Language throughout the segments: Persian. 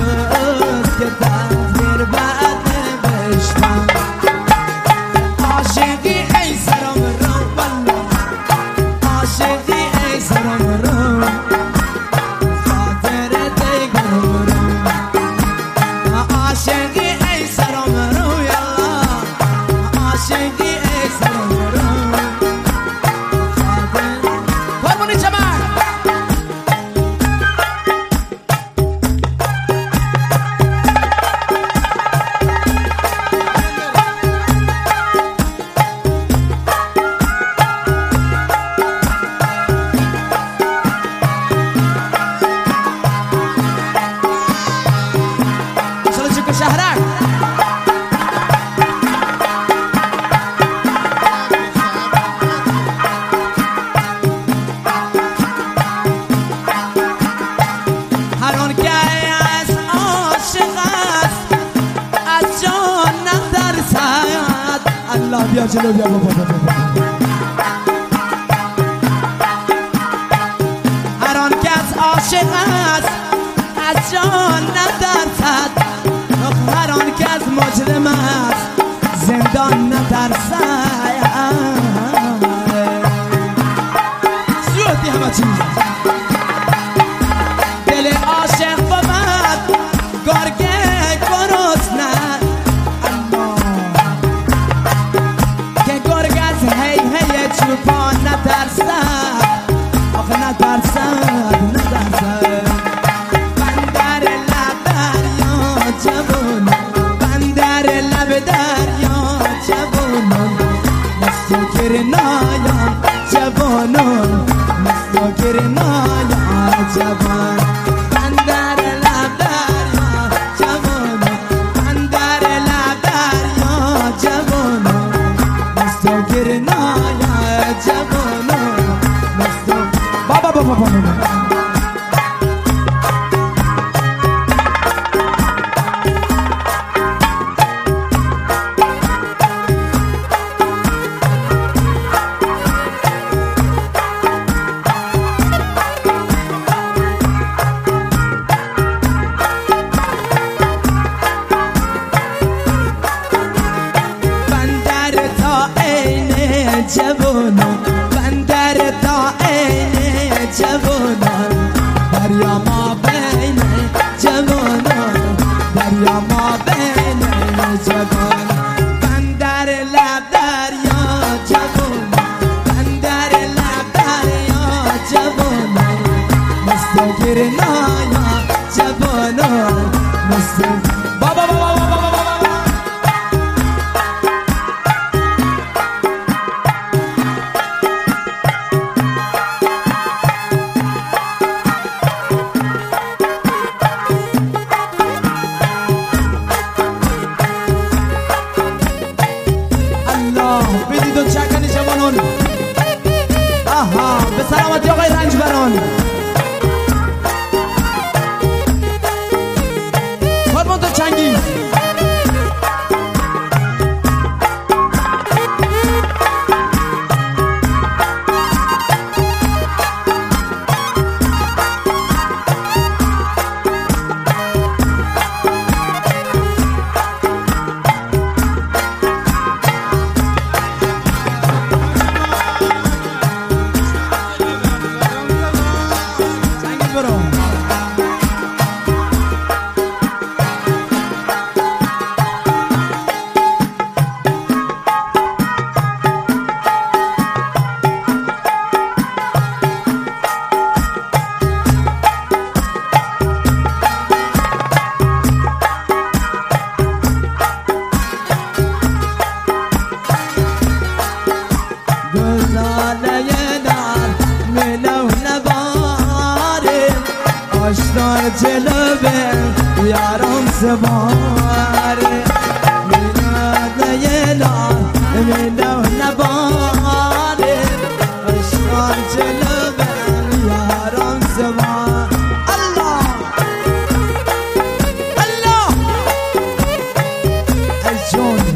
که تقدیر بعد نوشتم عاشقی ای سرم رو والله عاشقی ای سرم رو خاطر دیگرم رو عاشقی ای سرم رو یالا عاشقی ای سرم رو خاطر قربونی جمال شهرک هر آن که از عاشق است از جان نترسد الله بیا جلو بیا بابا هر آن که از عاشق است از جان نترسد هر آن که از مجرم است زندان نترسد زیادی همه چیز دل عاشق بود گرگه گرسنه الله که گرگ از هی هی چوپان نترسد آخه نترسد بندر لب دریا جوانان بندر لب دریا جوانان مست و گرنایا جوانان مست و گرنایا جوان بندر لب دریا جوانان بندر لب دریا جوانان مست و گرنایا جوانان مست و بابا جوانان بندر تا عین جوانان دریا ما بین جوانان دریا ما بین جوان بندر لب دریا جوانان بندر لب دریا جوانان مست و گرنایا جوانان مست بابا بدید و چکنی جوانان آها به سلامتی آقای رنجبران قربان تو چنگیز جلوه یارم سواره میلاد یلان میلو نباره اشکان جلوه یارم سواره الله الله ای جون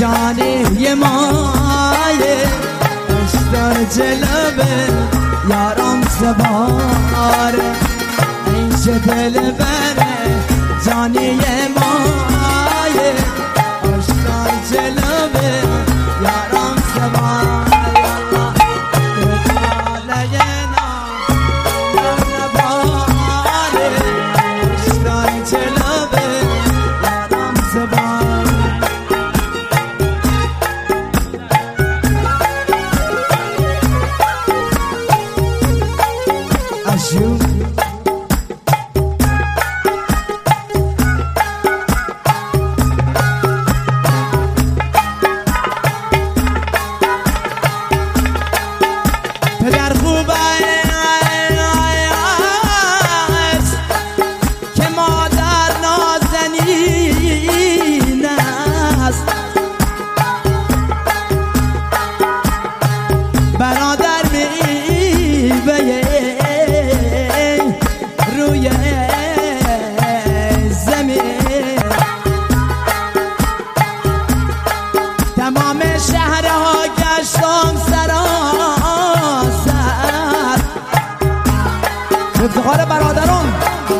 جانی مایه اشتر جلبه یارم سواره اینش دل بره جانی مایه اشتر جلبه یارم سواره پدر خوبه است که مادر نازنین است برادر میوه روی زمین تمام شهرها گشتم افتخار برادران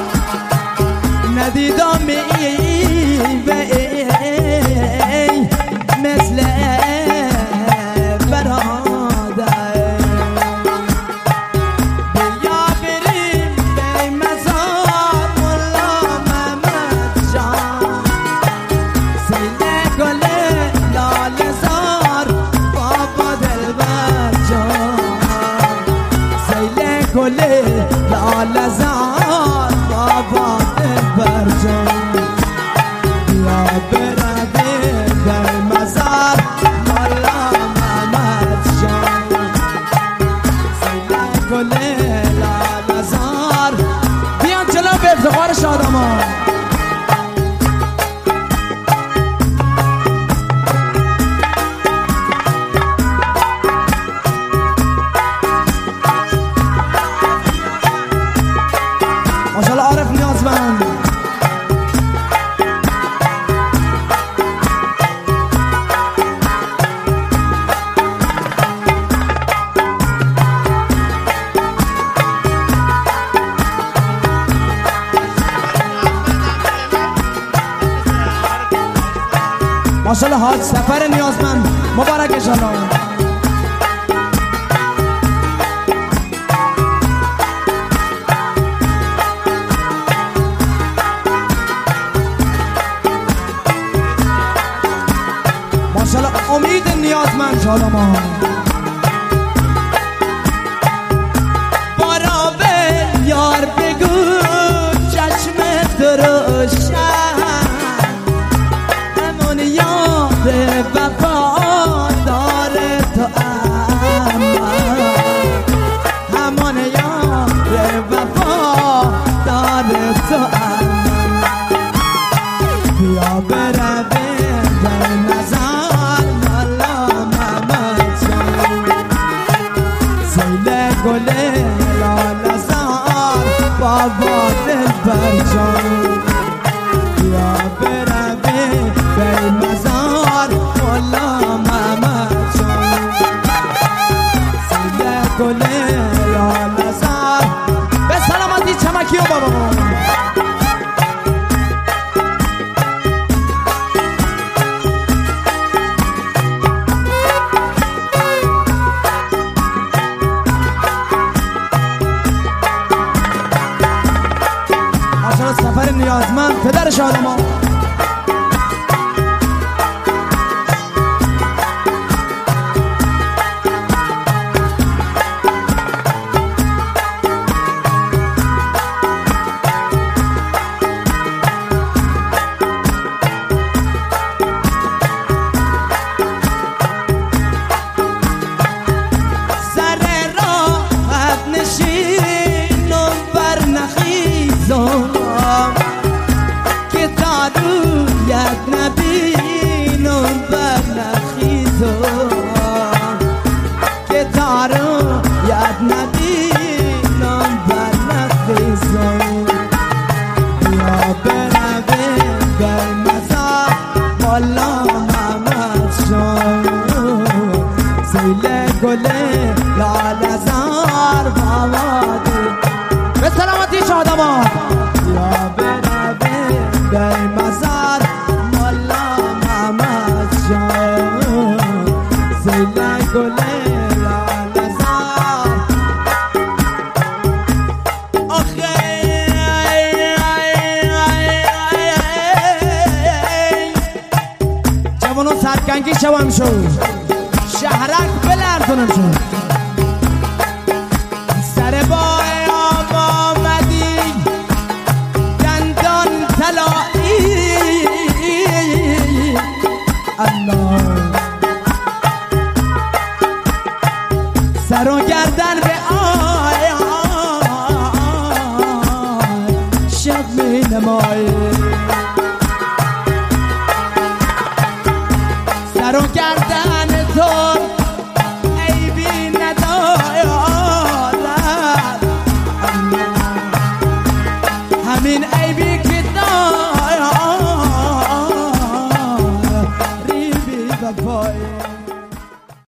ندیدم میوه مثل برادر بیا بریم به مزار ملا محمد جان سیل گل لاله زار بابا دلبر جان سیل گل لاله زار بابا دلبر جان بیا برویم در مزار ملا محمد جان سیل گل لاله زار بیان جلو به افتخار شادمان ماشاءالله عارف نیازمند ماشاءالله حاج سفر نیازمند مبارک انشاءالله امید نیازمند شادمان بارا به یار بگو چشمت روشن همون یاد وفا داره تو همون یاد وفا داره تو بیا برویم در نظر گل لاله زار بابا دلبر جان بیا برویم به مزار ملا محمد جان سیل گل لاله زار به سلامتی چمکی و بابا سفر نیازمند پدر شادمان والا محمد گل لاله زار بابادی به سلامتی شادمان یا بروی به مزار مولا محمد جان زیل گل لاله زار آخه جوانو سرکنگی شوام شو شهرک بلرزونم شو سر بای آم آمدی دندان طلایی الله سر و گردن به آی شب می نمایی سر و گردن تو عیبی ندارد همین عیبی که دارد